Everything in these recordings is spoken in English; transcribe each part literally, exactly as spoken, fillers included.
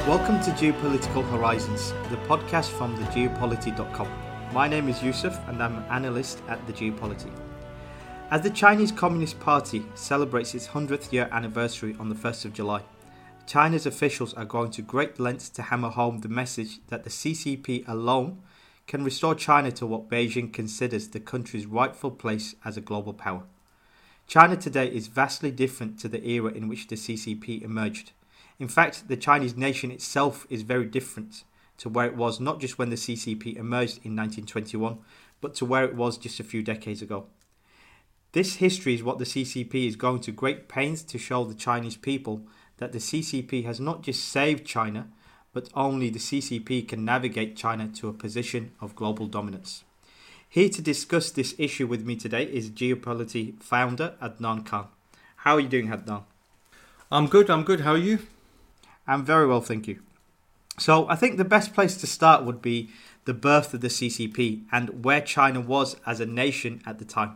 Welcome to Geopolitical Horizons, the podcast from the geopolity dot com. My name is Yusuf and I'm an analyst at the Geopolity. As the Chinese Communist Party celebrates its hundredth year anniversary on the first of July, China's officials are going to great lengths to hammer home the message that the C C P alone can restore China to what Beijing considers the country's rightful place as a global power. China today is vastly different to the era in which the C C P emerged. In fact, the Chinese nation itself is very different to where it was not just when the C C P emerged in nineteen twenty-one, but to where it was just a few decades ago. This history is what the C C P is going to great pains to show the Chinese people that the C C P has not just saved China, but only the C C P can navigate China to a position of global dominance. Here to discuss this issue with me today is Geopolity founder Adnan Khan. How are you doing, Adnan? I'm good, I'm good. How are you? I'm very well, thank you. So I think the best place to start would be the birth of the C C P and where China was as a nation at the time.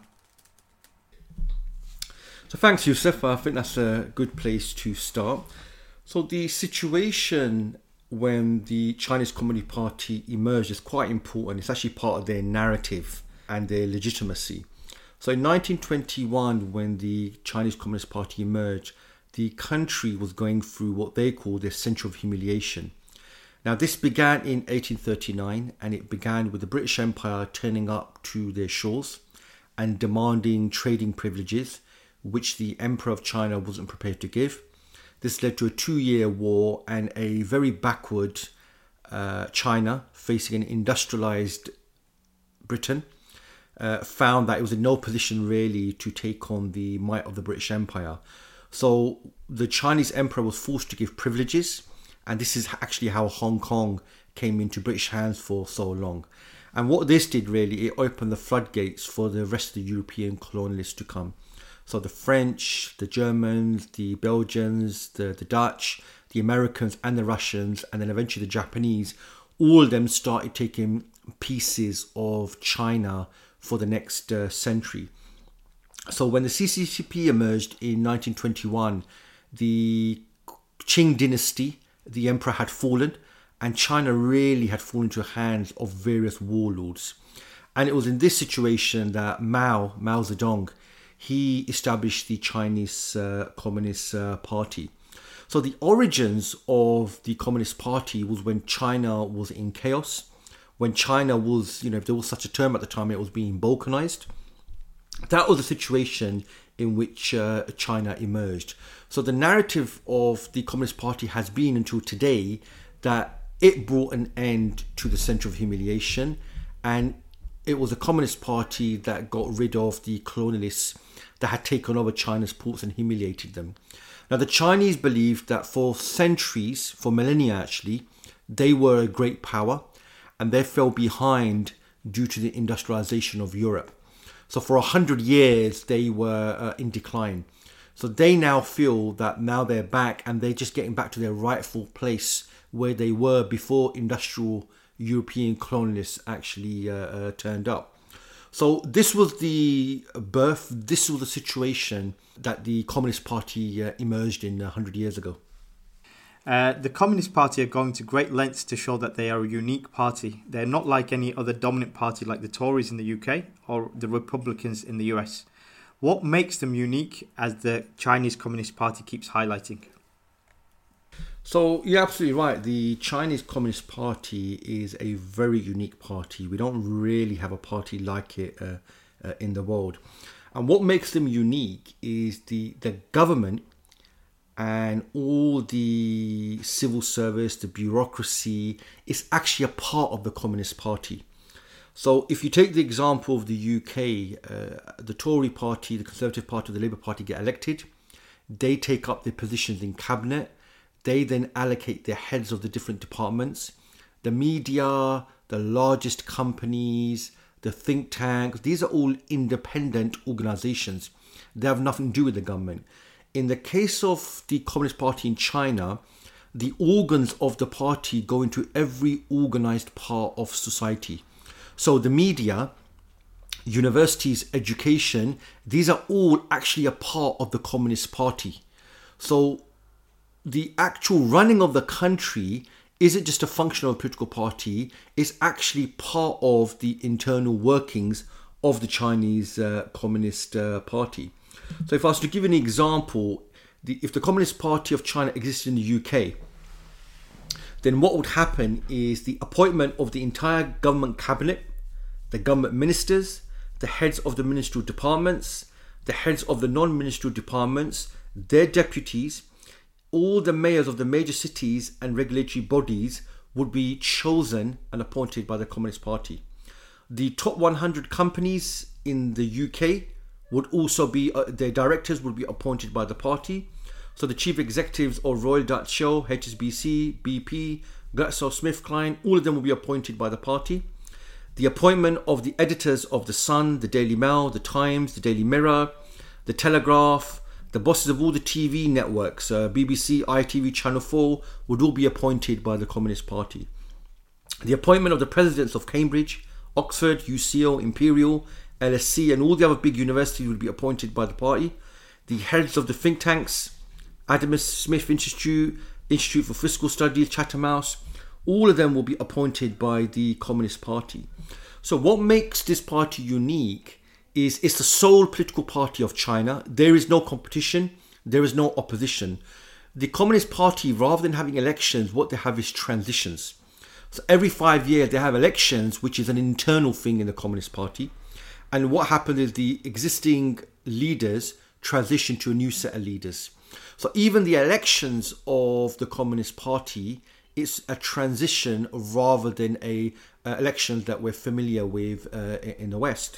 So thanks, Yusuf. I think that's a good place to start. So the situation when the Chinese Communist Party emerged is quite important. It's actually part of their narrative and their legitimacy. So in nineteen twenty-one, when the Chinese Communist Party emerged, the country was going through what they call their century of humiliation. Now, this began in eighteen thirty-nine, and it began with the British Empire turning up to their shores and demanding trading privileges, which the Emperor of China wasn't prepared to give. This led to a two-year war and a very backward uh, China facing an industrialized Britain uh, found that it was in no position really to take on the might of the British Empire. So the Chinese emperor was forced to give privileges, and this is actually how Hong Kong came into British hands for so long. And what this did really, it opened the floodgates for the rest of the European colonialists to come. So the French, the Germans, the Belgians, the, the Dutch, the Americans and the Russians, and then eventually the Japanese, all of them started taking pieces of China for the next uh, century. So when the C C P emerged in nineteen twenty-one, the Qing dynasty, the emperor had fallen, and China really had fallen into the hands of various warlords. And it was in this situation that Mao, Mao Zedong, he established the Chinese uh, Communist uh, Party. So the origins of the Communist Party was when China was in chaos, when China was, you know, if there was such a term at the time, it was being balkanized. That was the situation in which uh, China emerged. So the narrative of the Communist Party has been until today that it brought an end to the century of humiliation, and it was a Communist Party that got rid of the colonialists that had taken over China's ports and humiliated them. Now, the Chinese believed that for centuries, for millennia actually, they were a great power, and they fell behind due to the industrialization of Europe. So for a hundred years, they were uh, in decline. So they now feel that now they're back and they're just getting back to their rightful place where they were before industrial European colonialists actually uh, uh, turned up. So this was the birth, this was the situation that the Communist Party uh, emerged in a hundred years ago. Uh, the Communist Party are going to great lengths to show that they are a unique party. They're not like any other dominant party like the Tories in the U K or the Republicans in the U S. What makes them unique, as the Chinese Communist Party keeps highlighting? So you're absolutely right. The Chinese Communist Party is a very unique party. We don't really have a party like it uh, uh, in the world. And what makes them unique is the, the government and all the civil service, the bureaucracy, is actually a part of the Communist Party. So if you take the example of the U K, uh, the Tory party, the Conservative Party, the Labour Party get elected. They take up their positions in cabinet. They then allocate their heads of the different departments. The media, the largest companies, the think tanks, these are all independent organizations. They have nothing to do with the government. In the case of the Communist Party in China, the organs of the party go into every organized part of society. So the media, universities, education, these are all actually a part of the Communist Party. So the actual running of the country isn't just a function of a political party, it's actually part of the internal workings of the Chinese uh, Communist uh, Party. So if I was to give an example, the, if the Communist Party of China existed in the U K, then what would happen is the appointment of the entire government cabinet, the government ministers, the heads of the ministerial departments, the heads of the non-ministerial departments, their deputies, all the mayors of the major cities and regulatory bodies would be chosen and appointed by the Communist Party. The top one hundred companies in the U K would also be, uh, their directors would be appointed by the party. So the chief executives of Royal Dutch Shell, H S B C, B P, GlaxoSmithKline, all of them will be appointed by the party. The appointment of the editors of The Sun, the Daily Mail, the Times, the Daily Mirror, the Telegraph, the bosses of all the T V networks, uh, B B C, I T V, Channel four, would all be appointed by the Communist Party. The appointment of the presidents of Cambridge, Oxford, U C L, Imperial, L S E and all the other big universities would be appointed by the party. The heads of the think tanks, Adam Smith Institute, Institute for Fiscal Studies, Chatham House, all of them will be appointed by the Communist Party. So what makes this party unique is it's the sole political party of China. There is no competition, there is no opposition. The Communist Party, rather than having elections, what they have is transitions. So every five years they have elections, which is an internal thing in the Communist Party. And what happens is the existing leaders transition to a new set of leaders. So even the elections of the Communist Party is a transition rather than a uh, elections that we're familiar with uh, in the West.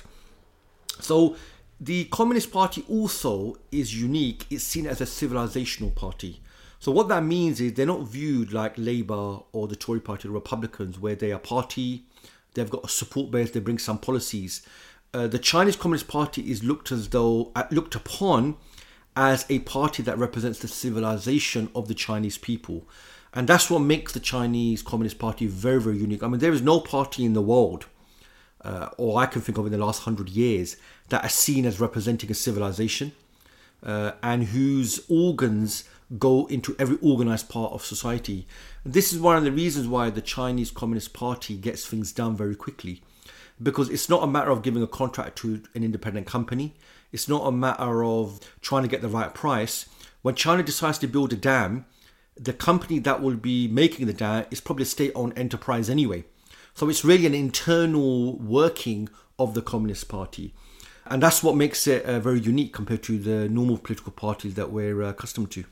So the Communist Party also is unique. It's seen as a civilizational party. So what that means is they're not viewed like Labour or the Tory Party or Republicans, where they are party, they've got a support base, they bring some policies. Uh, the Chinese Communist Party is looked as though uh, looked upon as a party that represents the civilization of the Chinese people. And that's what makes the Chinese Communist Party very, very unique. I mean, there is no party in the world, uh, or I can think of in the last hundred years, that are seen as representing a civilization uh, and whose organs go into every organized part of society. And this is one of the reasons why the Chinese Communist Party gets things done very quickly. Because it's not a matter of giving a contract to an independent company. It's not a matter of trying to get the right price. When China decides to build a dam, the company that will be making the dam is probably a state-owned enterprise anyway. So it's really an internal working of the Communist Party. And that's what makes it uh, very unique compared to the normal political parties that we're uh, accustomed to.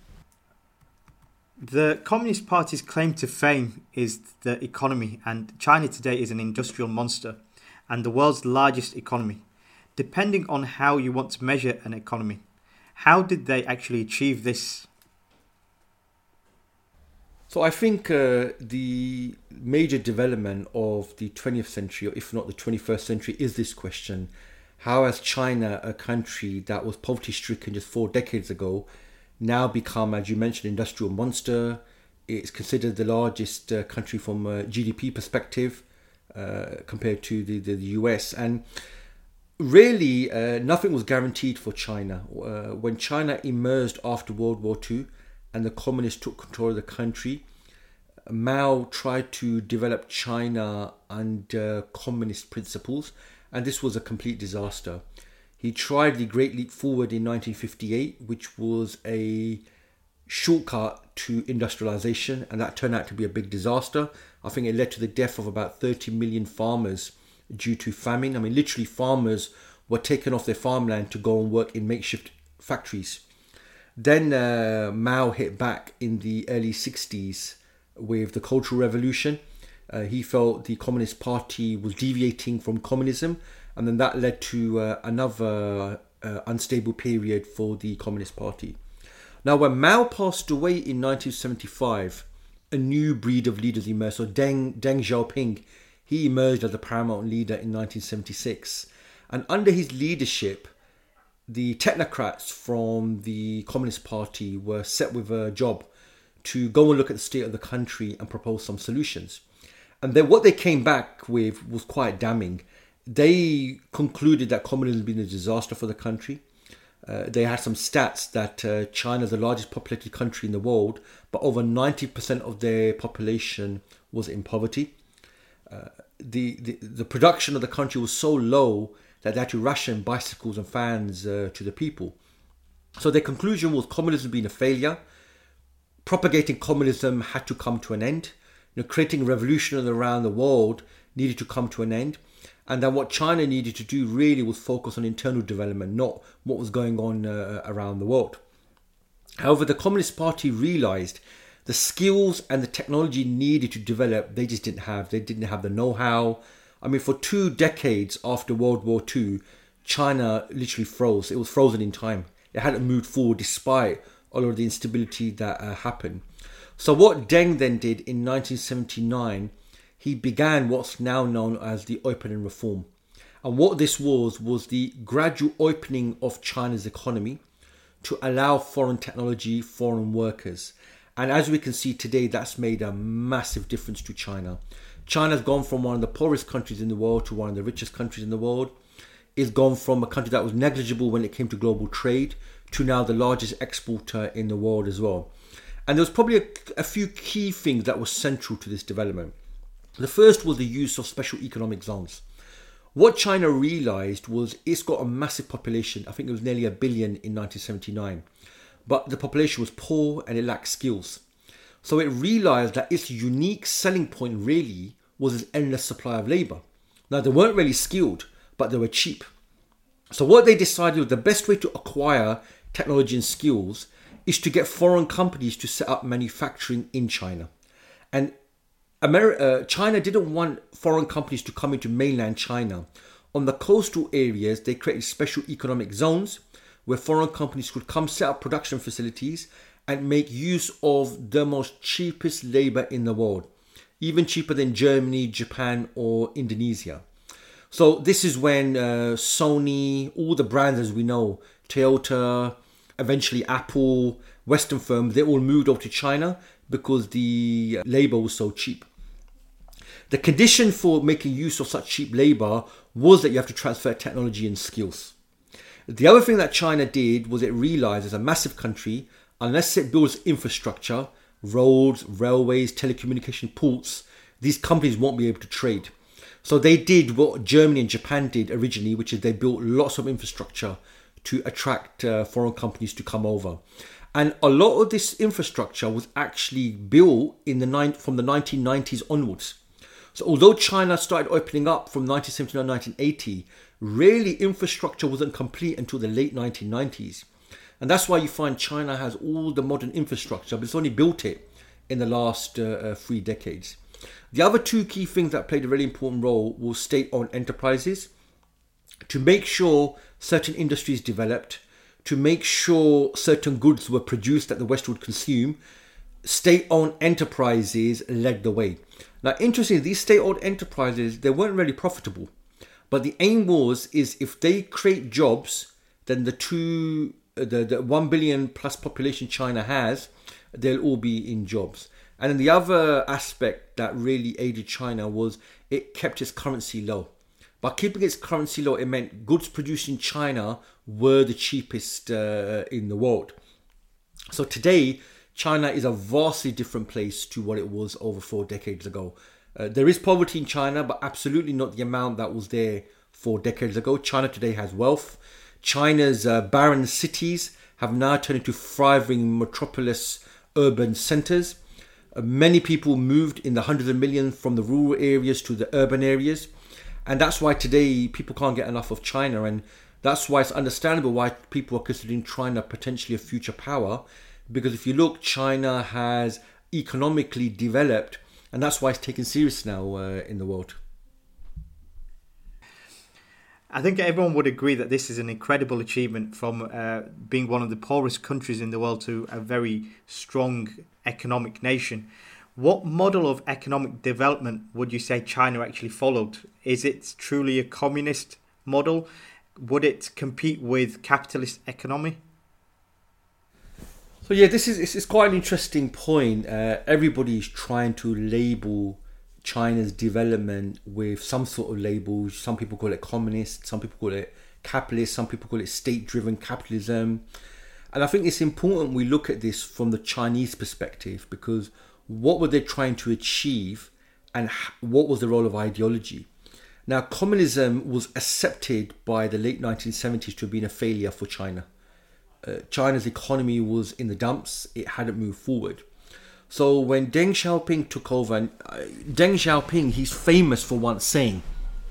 The Communist Party's claim to fame is the economy, and China today is an industrial monster and the world's largest economy. Depending on how you want to measure an economy, how did they actually achieve this? So I think uh, the major development of the twentieth century, or if not the twenty-first century, is this question. How has China, a country that was poverty-stricken just four decades ago, now become, as you mentioned, industrial monster? It's considered the largest uh, country from a G D P perspective uh, compared to the, the, the U S. And really, uh, nothing was guaranteed for China. Uh, when China emerged after World War Two and the communists took control of the country, Mao tried to develop China under communist principles, and this was a complete disaster. He tried the Great Leap Forward in nineteen fifty-eight, which was a shortcut to industrialization, and that turned out to be a big disaster. I think it led to the death of about thirty million farmers due to famine. I mean, literally farmers were taken off their farmland to go and work in makeshift factories. Then uh, Mao hit back in the early sixties with the Cultural Revolution. Uh, he felt the Communist Party was deviating from communism, and then that led to uh, another uh, unstable period for the Communist Party. Now, when Mao passed away in nineteen seventy-five, a new breed of leaders emerged. So Deng, Deng Xiaoping, he emerged as the paramount leader in nineteen seventy-six. And under his leadership, the technocrats from the Communist Party were set with a job to go and look at the state of the country and propose some solutions. And then what they came back with was quite damning. They concluded that communism had been a disaster for the country. Uh, they had some stats that uh, China is the largest populated country in the world, but over ninety percent of their population was in poverty. Uh, the, the the production of the country was so low that they had to ration bicycles and fans uh, to the people. So their conclusion was communism being a failure. Propagating communism had to come to an end. You know, creating a revolution around the world needed to come to an end. And then what China needed to do really was focus on internal development, not what was going on uh, around the world. However, the Communist Party realized the skills and the technology needed to develop, they just didn't have. They didn't have the know-how. I mean, for two decades after World War Two, China literally froze. It was frozen in time. It hadn't moved forward despite all of the instability that uh, happened. So what Deng then did in nineteen seventy-nine, he began what's now known as the opening reform. And what this was, was the gradual opening of China's economy to allow foreign technology, foreign workers. And as we can see today, that's made a massive difference to China. China's gone from one of the poorest countries in the world to one of the richest countries in the world. It's gone from a country that was negligible when it came to global trade to now the largest exporter in the world as well. And there was probably a, a few key things that were central to this development. The first was the use of special economic zones. What China realized was it's got a massive population. I think it was nearly a billion in nineteen seventy-nine. But the population was poor and it lacked skills. So it realized that its unique selling point really was its endless supply of labor. Now, they weren't really skilled, but they were cheap. So what they decided was the best way to acquire technology and skills is to get foreign companies to set up manufacturing in China. And America, uh, China didn't want foreign companies to come into mainland China. On the coastal areas, they created special economic zones where foreign companies could come set up production facilities and make use of the most cheapest labor in the world, even cheaper than Germany, Japan, or Indonesia. So this is when uh, Sony, all the brands as we know, Toyota, eventually Apple, Western firms, they all moved over to China because the labor was so cheap. The condition for making use of such cheap labor was that you have to transfer technology and skills. The other thing that China did was it realized as a massive country, unless it builds infrastructure, roads, railways, telecommunication ports, these companies won't be able to trade. So they did what Germany and Japan did originally, which is they built lots of infrastructure to attract uh, foreign companies to come over. And a lot of this infrastructure was actually built in the nine, from the nineteen nineties onwards. So although China started opening up from nineteen seventy-nine to nineteen eighty, really infrastructure wasn't complete until the late nineteen nineties. And that's why you find China has all the modern infrastructure, but it's only built it in the last uh, uh, three decades. The other two key things that played a really important role was state-owned enterprises. To make sure certain industries developed, to make sure certain goods were produced that the West would consume, state-owned enterprises led the way. Now, interestingly, these state-owned enterprises, they weren't really profitable. But the aim was, is if they create jobs, then the two, the, the one billion plus population China has, they'll all be in jobs. And then the other aspect that really aided China was it kept its currency low. By keeping its currency low, it meant goods produced in China were the cheapest uh, in the world. So today, China is a vastly different place to what it was over four decades ago. Uh, there is poverty in China, but absolutely not the amount that was there four decades ago. China today has wealth. China's uh, barren cities have now turned into thriving metropolis urban centers. Uh, many people moved in the hundreds of millions from the rural areas to the urban areas. And that's why today people can't get enough of China. And that's why it's understandable why people are considering China potentially a future power. Because if you look, China has economically developed, and that's why it's taken serious now uh, in the world. I think everyone would agree that this is an incredible achievement from uh, being one of the poorest countries in the world to a very strong economic nation. What model of economic development would you say China actually followed? Is it truly a communist model? Would it compete with capitalist economy? So yeah, this is it's, it's quite an interesting point. Uh, everybody's trying to label China's development with some sort of label. Some people call it communist, some people call it capitalist, some people call it state-driven capitalism. And I think it's important we look at this from the Chinese perspective, because what were they trying to achieve and what was the role of ideology? Now, communism was accepted by the late nineteen seventies to have been a failure for China. Uh, China's economy was in the dumps. It hadn't moved forward. So when Deng Xiaoping took over, and uh, Deng Xiaoping, he's famous for once saying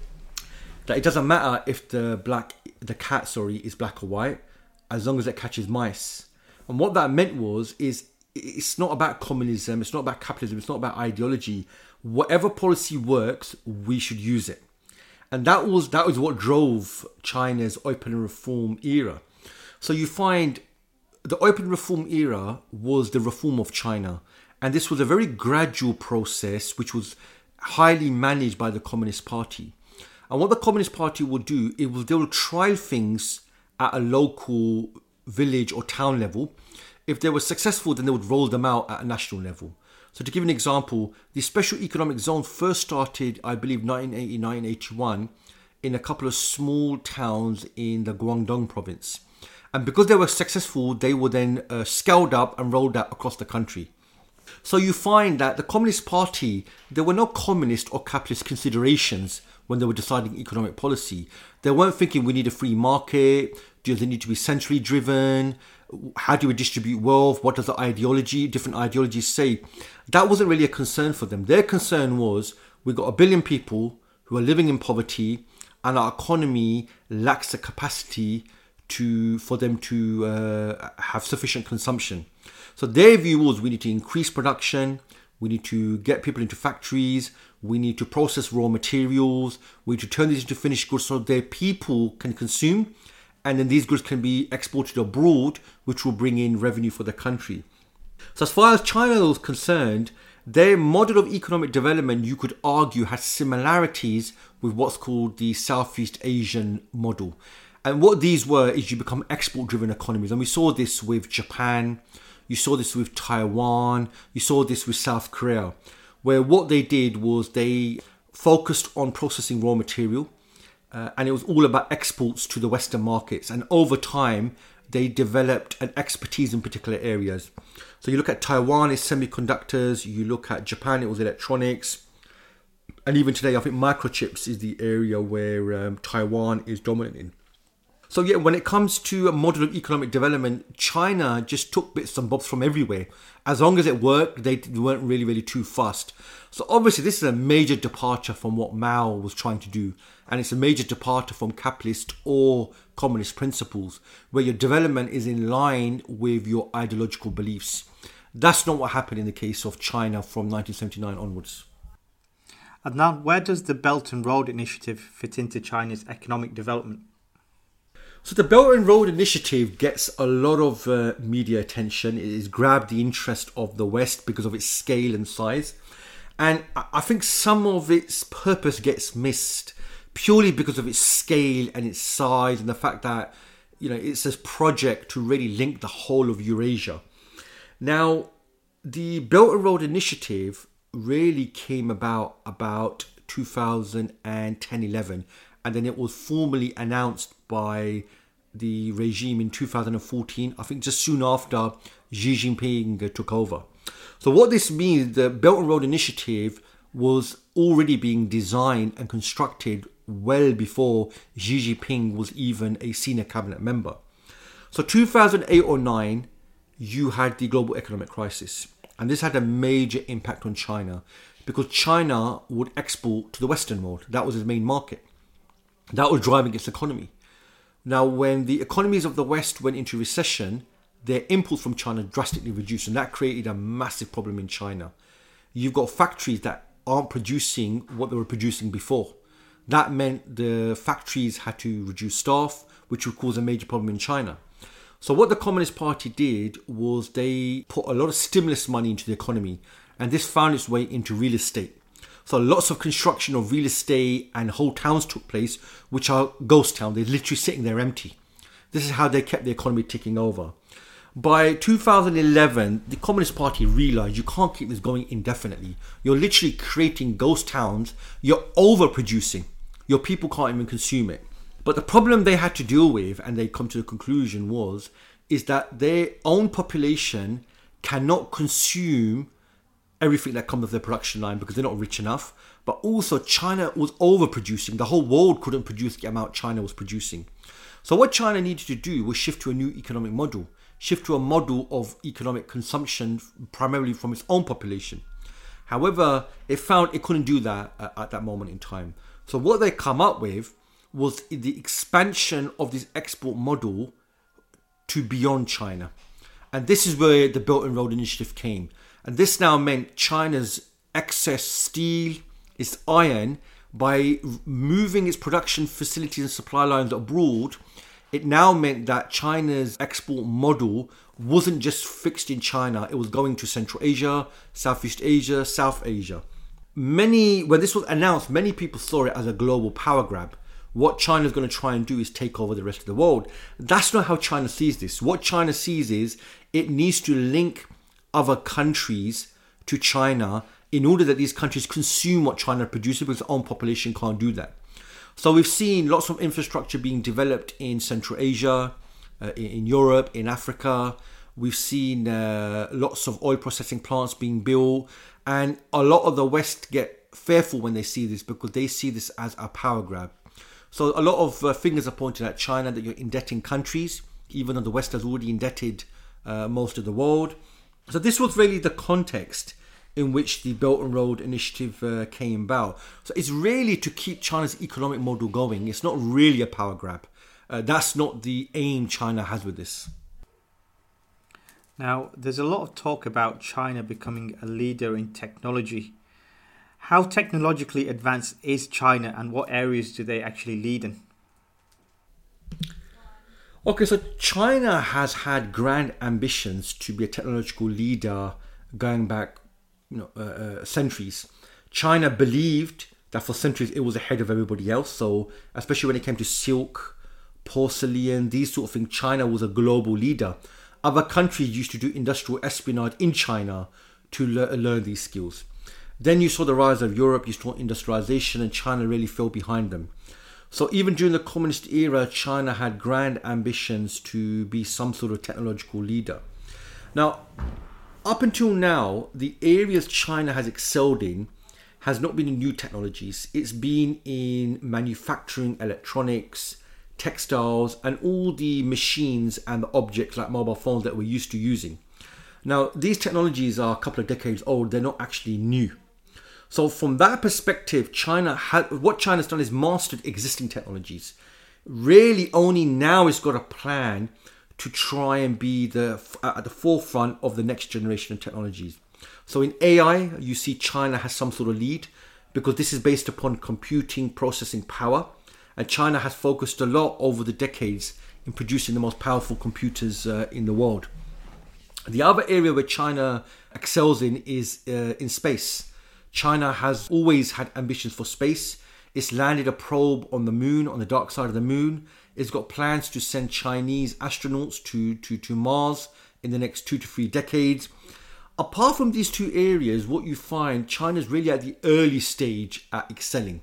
that it doesn't matter if the black, the cat, sorry, is black or white, as long as it catches mice. And what that meant was, is it's not about communism, it's not about capitalism, it's not about ideology. Whatever policy works, we should use it. And that was that was what drove China's open reform era. So you find the open reform era was the reform of China. And this was a very gradual process which was highly managed by the Communist Party. And what the Communist Party will do, it will, they will trial things at a local village or town level. If they were successful, then they would roll them out at a national level. So to give an example, the Special Economic Zone first started, I believe, nineteen eighty, nineteen eighty-one in a couple of small towns in the Guangdong province. And because they were successful, they were then uh, scaled up and rolled out across the country. So you find that the Communist Party, there were no communist or capitalist considerations when they were deciding economic policy. They weren't thinking we need a free market, do they need to be centrally driven, how do we distribute wealth, what does the ideology, different ideologies say. That wasn't really a concern for them. Their concern was, we've got a billion people who are living in poverty and our economy lacks the capacity to for them to uh, have sufficient consumption. So their view was, we need to increase production, we need to get people into factories, we need to process raw materials, we need to turn these into finished goods so their people can consume, and then these goods can be exported abroad, which will bring in revenue for the country. So as far as China was concerned, their model of economic development, you could argue, has similarities with what's called the Southeast Asian model. And what these were is you become export-driven economies. And we saw this with Japan, you saw this with Taiwan, you saw this with South Korea, where what they did was they focused on processing raw material, uh, and it was all about exports to the Western markets. And over time, they developed an expertise in particular areas. So you look at Taiwan, it's semiconductors, you look at Japan, it was electronics. And even today, I think microchips is the area where um, Taiwan is dominant in. So yeah, when it comes to a model of economic development, China just took bits and bobs from everywhere. As long as it worked, they weren't really, really too fussed. So obviously this is a major departure from what Mao was trying to do. And it's a major departure from capitalist or communist principles, where your development is in line with your ideological beliefs. That's not what happened in the case of China from nineteen seventy-nine onwards. And now, where does the Belt and Road Initiative fit into China's economic development? So the Belt and Road Initiative gets a lot of uh, media attention. It has grabbed the interest of the West because of its scale and size. And I think some of its purpose gets missed purely because of its scale and its size and the fact that, you know, it's a project to really link the whole of Eurasia. Now, the Belt and Road Initiative really came about about two thousand ten eleven, and then it was formally announced by the regime in two thousand fourteen, I think just soon after Xi Jinping took over. So what this means, the Belt and Road Initiative was already being designed and constructed well before Xi Jinping was even a senior cabinet member. So two thousand eight or nine, you had the global economic crisis. And this had a major impact on China because China would export to the Western world. That was its main market. That was driving its economy. Now, when the economies of the West went into recession, their imports from China drastically reduced, and that created a massive problem in China. You've got factories that aren't producing what they were producing before. That meant the factories had to reduce staff, which would cause a major problem in China. So what the Communist Party did was they put a lot of stimulus money into the economy, and this found its way into real estate. So lots of construction of real estate and whole towns took place, which are ghost towns. They're literally sitting there empty. This is how they kept the economy ticking over. By two thousand eleven, the Communist Party realized you can't keep this going indefinitely. You're literally creating ghost towns. You're overproducing. Your people can't even consume it. But the problem they had to deal with, and they come to the conclusion, was is that their own population cannot consume everything that comes off their production line because they're not rich enough. But also China was overproducing. The whole world couldn't produce the amount China was producing. So what China needed to do was shift to a new economic model, shift to a model of economic consumption primarily from its own population. However, it found it couldn't do that at, at that moment in time. So what they come up with was the expansion of this export model to beyond China. And this is where the Belt and Road Initiative came. And this now meant China's excess steel, its iron, by moving its production facilities and supply lines abroad, it now meant that China's export model wasn't just fixed in China. It was going to Central Asia, Southeast Asia, South Asia. Many, when this was announced, many people saw it as a global power grab. What China's going to try and do is take over the rest of the world. That's not how China sees this. What China sees is it needs to link other countries to China in order that these countries consume what China produces, because its own population can't do that. So we've seen lots of infrastructure being developed in Central Asia, uh, in Europe, in Africa. We've seen uh, lots of oil processing plants being built, and a lot of the West get fearful when they see this because they see this as a power grab. So a lot of uh, fingers are pointed at China, that you're indebting countries, even though the West has already indebted uh, most of the world. So this was really the context in which the Belt and Road Initiative uh, came about. So it's really to keep China's economic model going. It's not really a power grab. Uh, that's not the aim China has with this. Now, there's a lot of talk about China becoming a leader in technology. How technologically advanced is China, and what areas do they actually lead in? Okay, so China has had grand ambitions to be a technological leader going back you know, uh, uh, centuries. China believed that for centuries it was ahead of everybody else. So especially when it came to silk, porcelain, these sort of things, China was a global leader. Other countries used to do industrial espionage in China to le- learn these skills. Then you saw the rise of Europe, you saw industrialization, and China really fell behind them. So even during the communist era, China had grand ambitions to be some sort of technological leader. Now, up until now, the areas China has excelled in has not been in new technologies. It's been in manufacturing, electronics, textiles, and all the machines and the objects like mobile phones that we're used to using. Now, these technologies are a couple of decades old. They're not actually new. So from that perspective, China ha- what China's done is mastered existing technologies. Really only now it's got a plan to try and be the at the forefront of the next generation of technologies. So in A I, you see China has some sort of lead because this is based upon computing processing power. And China has focused a lot over the decades in producing the most powerful computers uh, in the world. The other area where China excels in is uh, in space. China has always had ambitions for space. It's landed a probe on the moon, on the dark side of the moon. It's got plans to send Chinese astronauts to, to, to Mars in the next two to three decades. Apart from these two areas, what you find, China's really at the early stage at excelling.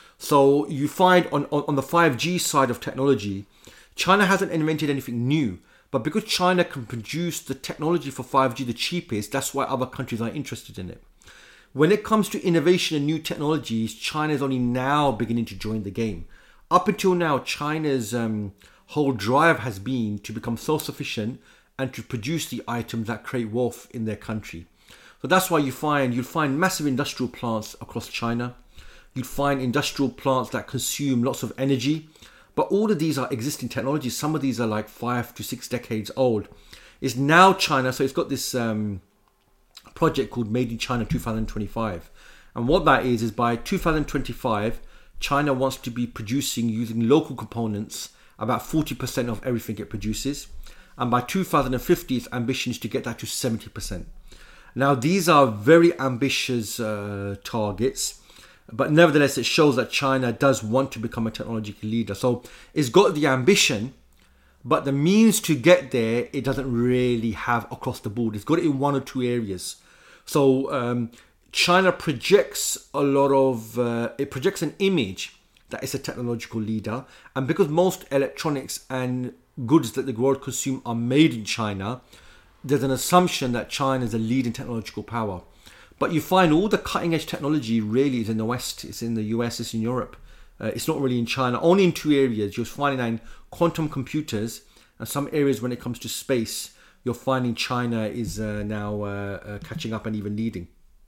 So you find on, on, on the five G side of technology, China hasn't invented anything new. But because China can produce the technology for five G the cheapest, that's why other countries are interested in it. When it comes to innovation and new technologies, China is only now beginning to join the game. Up until now, China's um, whole drive has been to become self-sufficient and to produce the items that create wealth in their country. So that's why you find, you'll find massive industrial plants across China. You'd find industrial plants that consume lots of energy. But all of these are existing technologies. Some of these are like five to six decades old. It's now China, so it's got this um, project called Made in China twenty twenty-five. And what that is, is by two thousand twenty-five, China wants to be producing using local components about forty percent of everything it produces. And by two thousand fifty, its ambition is to get that to seventy percent. Now, these are very ambitious uh, targets. But nevertheless, it shows that China does want to become a technological leader. So it's got the ambition, but the means to get there, it doesn't really have across the board. It's got it in one or two areas. So um, China projects a lot of, uh, it projects an image that it's a technological leader. And because most electronics and goods that the world consume are made in China, there's an assumption that China is a leading technological power. But you find all the cutting edge technology really is in the West. It's in the U S, it's in Europe. Uh, it's not really in China. Only in two areas. You're finding that in quantum computers and some areas when it comes to space, you're finding China is uh, now uh, uh, catching up and even leading.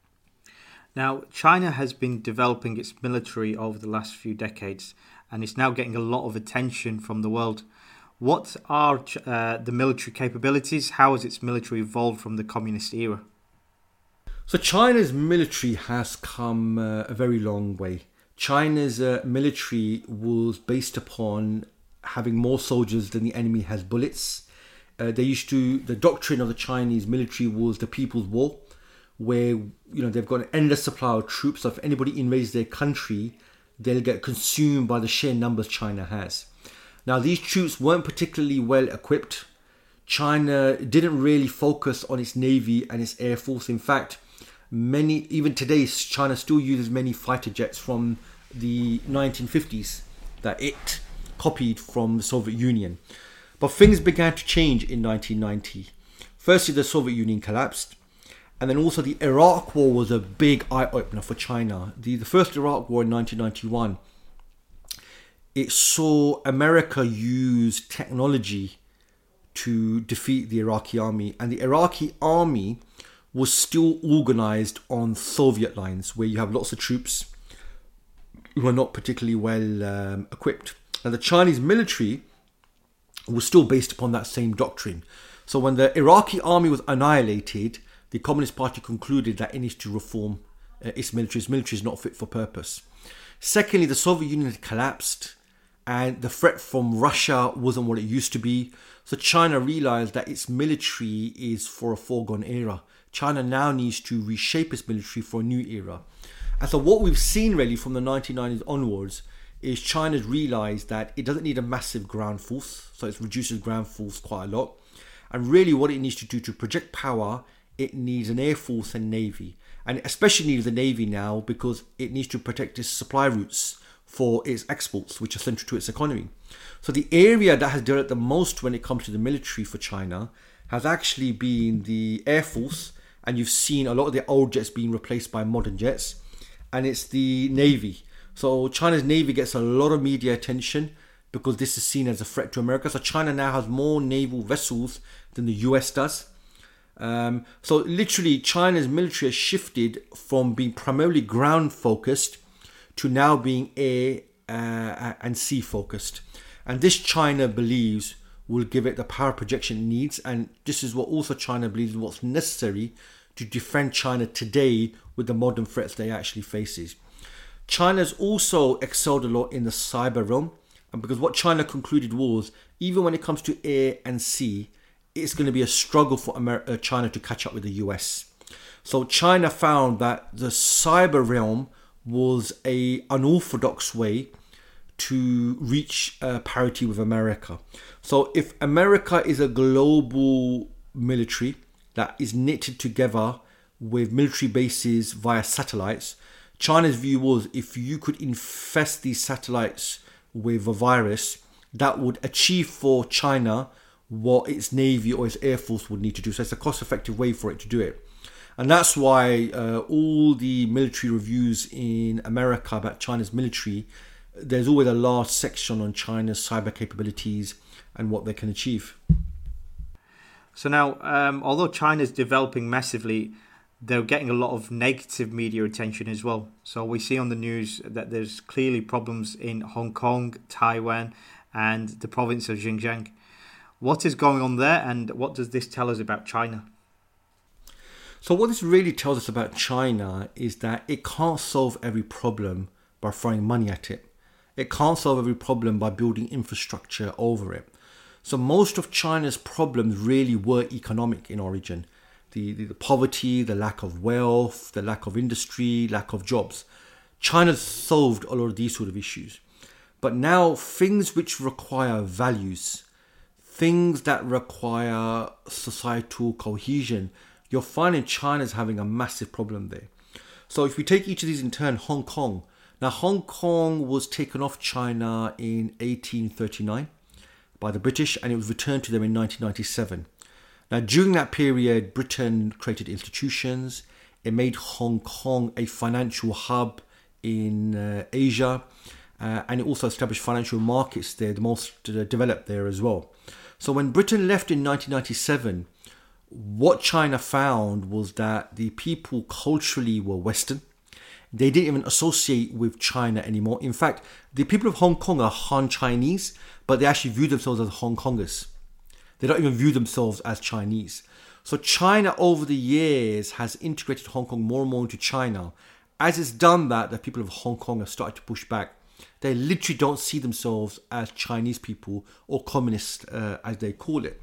Now, China has been developing its military over the last few decades, and it's now getting a lot of attention from the world. What are uh, the military capabilities? How has its military evolved from the communist era? So China's military has come uh, a very long way. China's uh, military was based upon having more soldiers than the enemy has bullets. Uh, they used to, the doctrine of the Chinese military was the People's War, where you know they've got an endless supply of troops. So if anybody invades their country, they'll get consumed by the sheer numbers China has. Now these troops weren't particularly well equipped. China didn't really focus on its navy and its air force. In fact, many even today, China still uses many fighter jets from the nineteen fifties that it copied from the Soviet Union. But things began to change in nineteen ninety. Firstly, the Soviet Union collapsed. And then also the Iraq War was a big eye-opener for China. The, the first Iraq War in nineteen ninety-one, it saw America use technology to defeat the Iraqi army. And the Iraqi army was still organized on Soviet lines, where you have lots of troops who are not particularly well um, equipped. And the Chinese military was still based upon that same doctrine. So when the Iraqi army was annihilated, the Communist Party concluded that it needs to reform uh, its military. Its military is not fit for purpose. Secondly, the Soviet Union had collapsed and the threat from Russia wasn't what it used to be. So China realized that its military is for a foregone era. China now needs to reshape its military for a new era. And so what we've seen really from the nineteen nineties onwards is China's realized that it doesn't need a massive ground force. So it's reduced its ground force quite a lot. And really what it needs to do to project power, it needs an air force and navy, and especially needs the navy now because it needs to protect its supply routes for its exports, which are central to its economy. So the area that has developed the most when it comes to the military for China has actually been the air force, and you've seen a lot of the old jets being replaced by modern jets, and it's the navy. So China's navy gets a lot of media attention because this is seen as a threat to America. So China now has more naval vessels than the U S does. Um, so literally China's military has shifted from being primarily ground focused to now being air uh, and sea focused. And this China believes will give it the power projection it needs. And this is what also China believes is what's necessary to defend China today with the modern threats they actually faces. China's also excelled a lot in the cyber realm. And because what China concluded was, even when it comes to air and sea, it's going to be a struggle for America, China to catch up with the U S. So China found that the cyber realm was a unorthodox way to reach uh, parity with America. So if America is a global military that is knitted together with military bases via satellites, China's view was if you could infest these satellites with a virus, that would achieve for China what its navy or its air force would need to do. So it's a cost-effective way for it to do it. And that's why uh, all the military reviews in America about China's military, there's always a large section on China's cyber capabilities and what they can achieve. So now, um, although China's developing massively, they're getting a lot of negative media attention as well. So we see on the news that there's clearly problems in Hong Kong, Taiwan, and the province of Xinjiang. What is going on there, and what does this tell us about China? So what this really tells us about China is that it can't solve every problem by throwing money at it. It can't solve every problem by building infrastructure over it. So most of China's problems really were economic in origin. The, the, the poverty, the lack of wealth, the lack of industry, lack of jobs. China's solved a lot of these sort of issues. But now things which require values, things that require societal cohesion, you're finding China's having a massive problem there. So if we take each of these in turn, Hong Kong. Now, Hong Kong was taken off China in eighteen thirty-nine by the British, and it was returned to them in nineteen ninety-seven. Now, during that period, Britain created institutions. It made Hong Kong a financial hub in uh, Asia, uh, and it also established financial markets there, the most uh, developed there as well. So when Britain left in nineteen ninety-seven, what China found was that the people culturally were Western. They didn't even associate with China anymore. In fact, the people of Hong Kong are Han Chinese, but they actually view themselves as Hong Kongers. They don't even view themselves as Chinese. So China over the years has integrated Hong Kong more and more into China. As it's done that, the people of Hong Kong have started to push back. They literally don't see themselves as Chinese people or communists, uh, as they call it.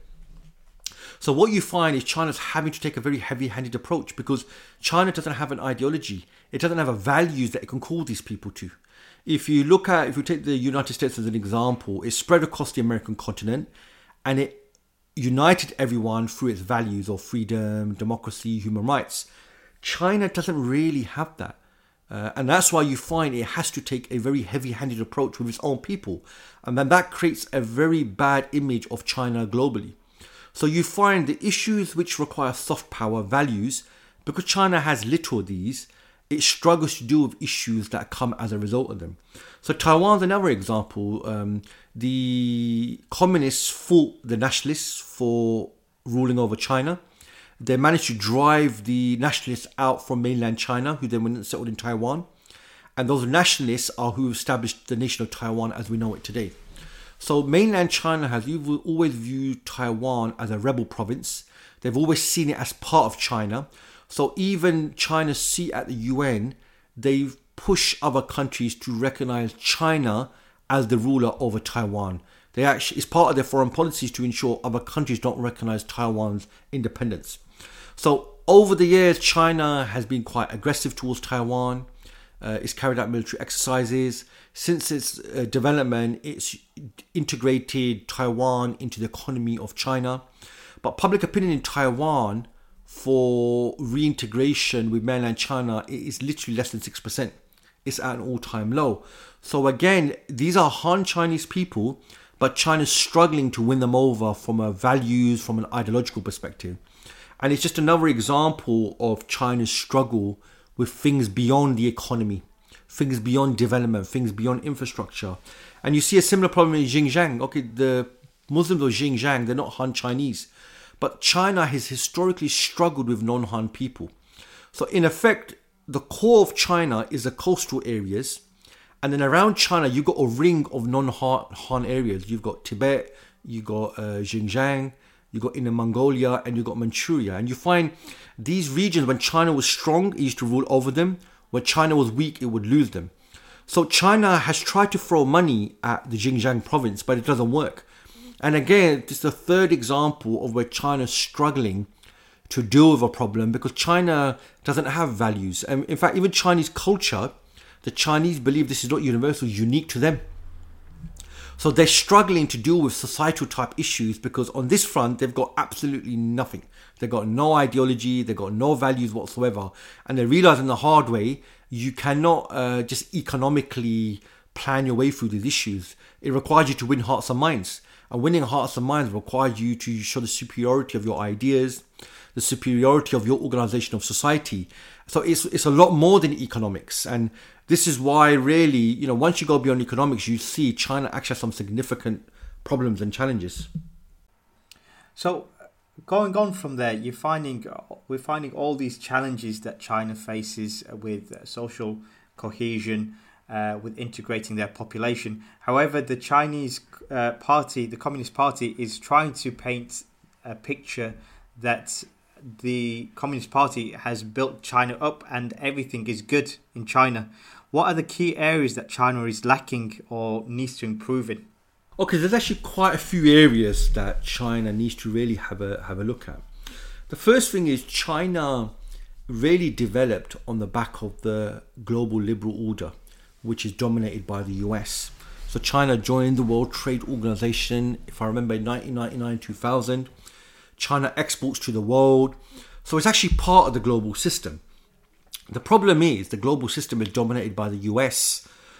So what you find is China's having to take a very heavy-handed approach because China doesn't have an ideology. It doesn't have a values that it can call these people to. If you look at, if you take the United States as an example, it's spread across the American continent and it united everyone through its values of freedom, democracy, human rights. China doesn't really have that. Uh, and that's why you find it has to take a very heavy-handed approach with its own people. And then that creates a very bad image of China globally. So you find the issues which require soft power values, because China has little of these, it struggles to deal with issues that come as a result of them. So Taiwan's another example. Um, the communists fought the nationalists for ruling over China. They managed to drive the nationalists out from mainland China, who then went and settled in Taiwan. And those nationalists are who established the nation of Taiwan as we know it today. So mainland China has always viewed Taiwan as a rebel province. They've always seen it as part of China. So even China's seat at the U N, they've pushed other countries to recognize China as the ruler over Taiwan. They actually, it's part of their foreign policies to ensure other countries don't recognize Taiwan's independence. So over the years, China has been quite aggressive towards Taiwan. Uh, it's carried out military exercises. Since its uh, development, it's integrated Taiwan into the economy of China. But public opinion in Taiwan for reintegration with mainland China is literally less than six percent. It's at an all-time low. So again, these are Han Chinese people, but China's struggling to win them over from a values, from an ideological perspective. And it's just another example of China's struggle with things beyond the economy, things beyond development, things beyond infrastructure. And you see a similar problem in Xinjiang. Okay, the Muslims of Xinjiang, they're not Han Chinese, but China has historically struggled with non-Han people. So in effect, the core of China is the coastal areas. And then around China, you've got a ring of non-Han areas. You've got Tibet, you've got uh, Xinjiang, you've got Inner Mongolia, and you've got Manchuria. And you find these regions, when China was strong, it used to rule over them. When China was weak, it would lose them. So China has tried to throw money at the Xinjiang province, but it doesn't work. And again, this is the third example of where China's struggling to deal with a problem because China doesn't have values. And in fact, even Chinese culture, the Chinese believe this is not universal, unique to them. So they're struggling to deal with societal type issues because on this front, they've got absolutely nothing. They've got no ideology, they've got no values whatsoever. And they're realizing the hard way, you cannot uh, just economically plan your way through these issues. It requires you to win hearts and minds. And winning hearts and minds requires you to show the superiority of your ideas, the superiority of your organization of society. So it's it's a lot more than economics. And this is why really, you know, once you go beyond economics, you see China actually has some significant problems and challenges. So going on from there, you're finding we're finding all these challenges that China faces with social cohesion, uh, with integrating their population. However, the Chinese uh, party, the Communist Party, is trying to paint a picture that the Communist Party has built China up and everything is good in China. What are the key areas that China is lacking or needs to improve in? Okay, there's actually quite a few areas that China needs to really have a have a look at. The first thing is China really developed on the back of the global liberal order, which is dominated by the U S. So China joined the World Trade Organization, if I remember, in nineteen ninety-nine, two thousand. China exports to the world. So it's actually part of the global system. The problem is the global system is dominated by the U S.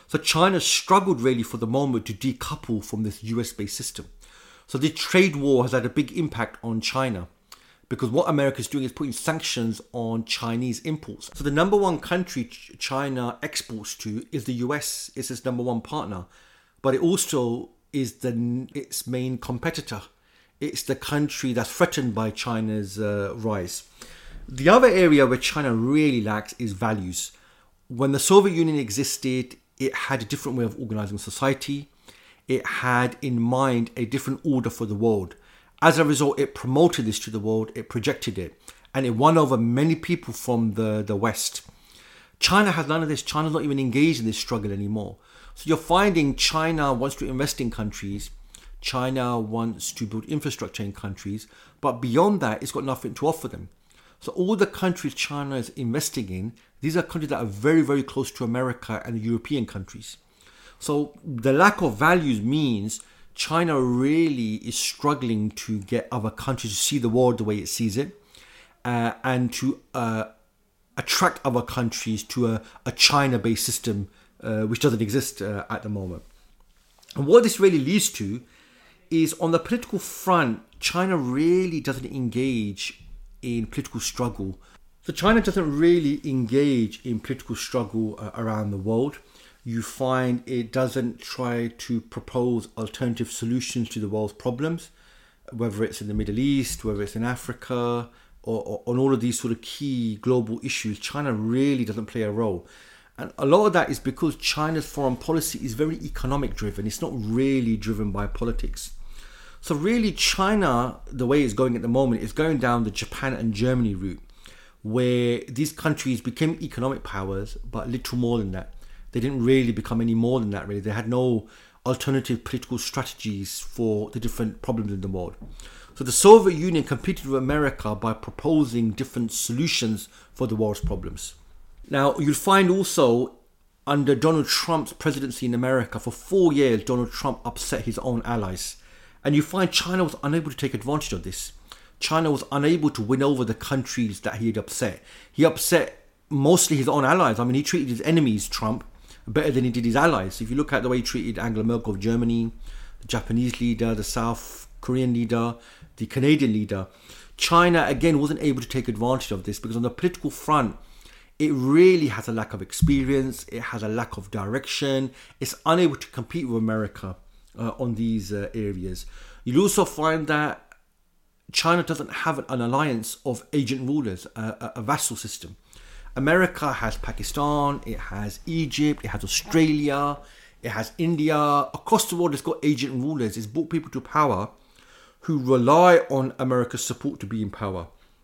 So China struggled really for the moment to decouple from this U S-based system. So the trade war has had a big impact on China, because what America is doing is putting sanctions on Chinese imports. So the number one country China exports to is the U S. It's its number one partner, but it also is the its main competitor. It's the country that's threatened by China's uh, rise. The other area where China really lacks is values. When the Soviet Union existed, it had a different way of organizing society. It had in mind a different order for the world. As a result, it promoted this to the world, it projected it, and it won over many people from the, the West. China has none of this. China's not even engaged in this struggle anymore. So you're finding China wants to invest in countries. China wants to build infrastructure in countries. But beyond that, it's got nothing to offer them. So all the countries China is investing in, these are countries that are very, very close to America and the European countries. So the lack of values means China really is struggling to get other countries to see the world the way it sees it, uh, and to uh, attract other countries to a, a China-based system uh, which doesn't exist uh, at the moment. And what this really leads to is, on the political front, China really doesn't engage in political struggle. So China doesn't really engage in political struggle uh, around the world. You find it doesn't try to propose alternative solutions to the world's problems, whether it's in the Middle East, whether it's in Africa, or, or on all of these sort of key global issues. China really doesn't play a role. And a lot of that is because China's foreign policy is very economic driven. It's not really driven by politics. So really China, the way it's going at the moment, is going down the Japan and Germany route, where these countries became economic powers, but little more than that. They didn't really become any more than that, really. They had no alternative political strategies for the different problems in the world. So the Soviet Union competed with America by proposing different solutions for the world's problems. Now, you'll find also under Donald Trump's presidency in America, for four years, Donald Trump upset his own allies. And you find China was unable to take advantage of this. China was unable to win over the countries that he had upset. He upset mostly his own allies. I mean, he treated his enemies, Trump, better than he did his allies. If you look at the way he treated Angela Merkel of Germany, the Japanese leader, the South Korean leader, the Canadian leader, China, again, wasn't able to take advantage of this, because on the political front, it really has a lack of experience, it has a lack of direction, it's unable to compete with America uh, on these uh, areas. You'll also find that China doesn't have an alliance of agent rulers, uh, a vassal system. America has Pakistan, it has Egypt, it has Australia, it has India. Across the world, it's got agent rulers. It's brought people to power who rely on America's support to be in power.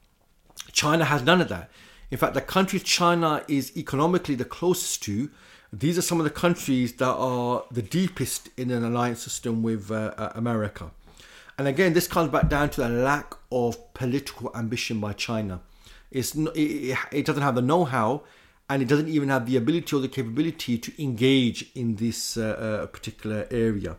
China has none of that. In fact, the countries China is economically the closest to, these are some of the countries that are the deepest in an alliance system with uh, America. And again, this comes back down to the lack of political ambition by China. It's not, it, it doesn't have the know-how, and it doesn't even have the ability or the capability to engage in this uh, uh, particular area.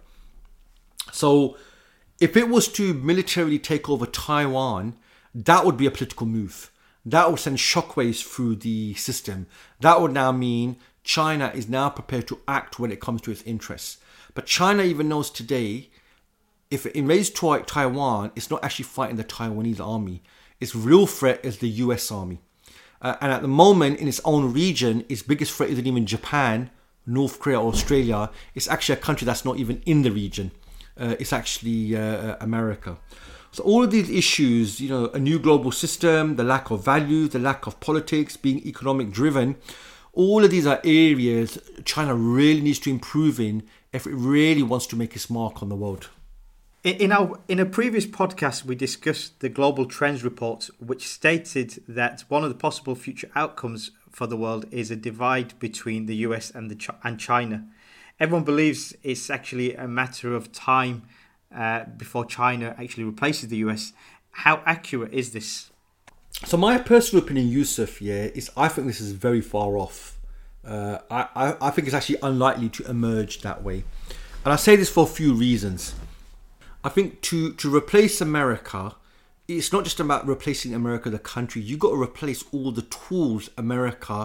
So if it was to militarily take over Taiwan, that would be a political move. That would send shockwaves through the system. That would now mean China is now prepared to act when it comes to its interests. But China even knows today, if it invades Taiwan, it's not actually fighting the Taiwanese army. Its real threat is the U S army. Uh, and at the moment, in its own region, its biggest threat isn't even Japan, North Korea, or Australia. It's actually a country that's not even in the region. Uh, it's actually uh, America. So all of these issues, you know, a new global system, the lack of values, the lack of politics, being economic driven, all of these are areas China really needs to improve in if it really wants to make its mark on the world. In our in a previous podcast, we discussed the Global Trends Report, which stated that one of the possible future outcomes for the world is a divide between the U S and the and China. Everyone believes it's actually a matter of time uh, before China actually replaces the U S. How accurate is this? So my personal opinion, Yusuf, yeah, is I think this is very far off. Uh, I, I, I think it's actually unlikely to emerge that way. And I say this for a few reasons. I think to, to replace America, it's not just about replacing America, the country. You've got to replace all the tools America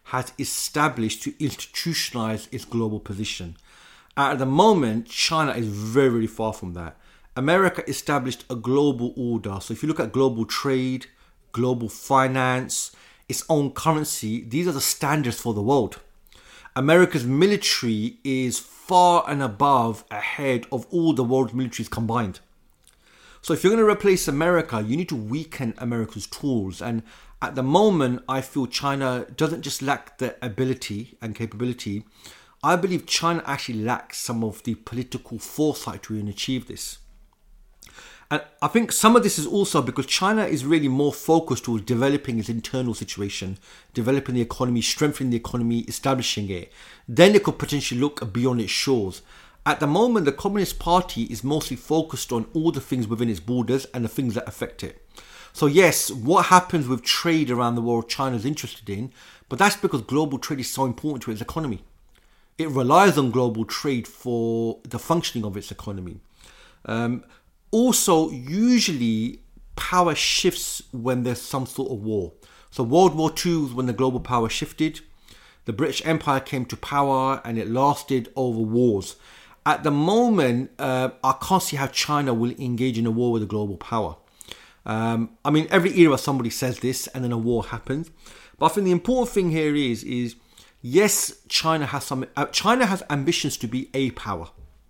has established to institutionalize its global position. At the moment, China is very, very far from that. America established a global order. So if you look at global trade, global finance, its own currency, these are the standards for the world. America's military is far and above ahead of all the world's militaries combined. So if you're going to replace America, you need to weaken America's tools. And at the moment, I feel China doesn't just lack the ability and capability. I believe China actually lacks some of the political foresight to even achieve this. And I think some of this is also because China is really more focused towards developing its internal situation, developing the economy, strengthening the economy, establishing it. Then it could potentially look beyond its shores. At the moment, the Communist Party is mostly focused on all the things within its borders and the things that affect it. So yes, what happens with trade around the world, China is interested in, but that's because global trade is so important to its economy. It relies on global trade for the functioning of its economy. Um, Also, usually power shifts when there's some sort of war. So World War Two was when the global power shifted. The British Empire came to power and it lasted over wars. At the moment, uh, I can't see how China will engage in a war with a global power. Um, I mean, every era somebody says this and then a war happens. But I think the important thing here is, is yes, China has some. Uh, China has ambitions to be a power.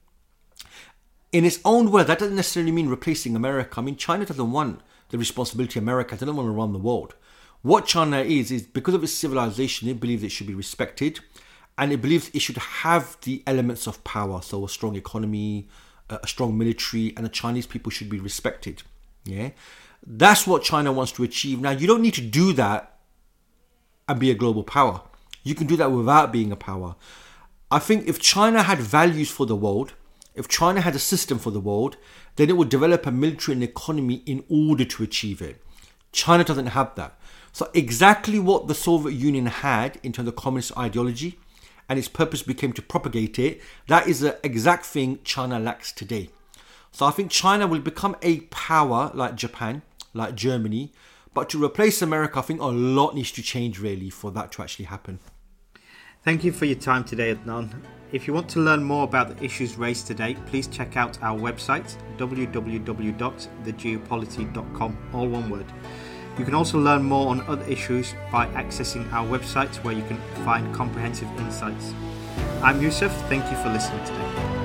In its own way, that doesn't necessarily mean replacing America. I mean, China doesn't want the responsibility of America. They don't want to run the world. What China is, is because of its civilization, it believes it should be respected. And it believes it should have the elements of power. So a strong economy, a strong military, and the Chinese people should be respected. Yeah, that's what China wants to achieve. Now, you don't need to do that and be a global power. You can do that without being a power. I think if China had values for the world, if China had a system for the world, then it would develop a military and economy in order to achieve it. China doesn't have that. So exactly what the Soviet Union had in terms of communist ideology and its purpose became to propagate it, that is the exact thing China lacks today. So I think China will become a power like Japan, like Germany, but to replace America, I think a lot needs to change really for that to actually happen. Thank you for your time today, Adnan. If you want to learn more about the issues raised today, please check out our website, w w w dot the geopolity dot com, all one word. You can also learn more on other issues by accessing our website where you can find comprehensive insights. I'm Yusuf, thank you for listening today.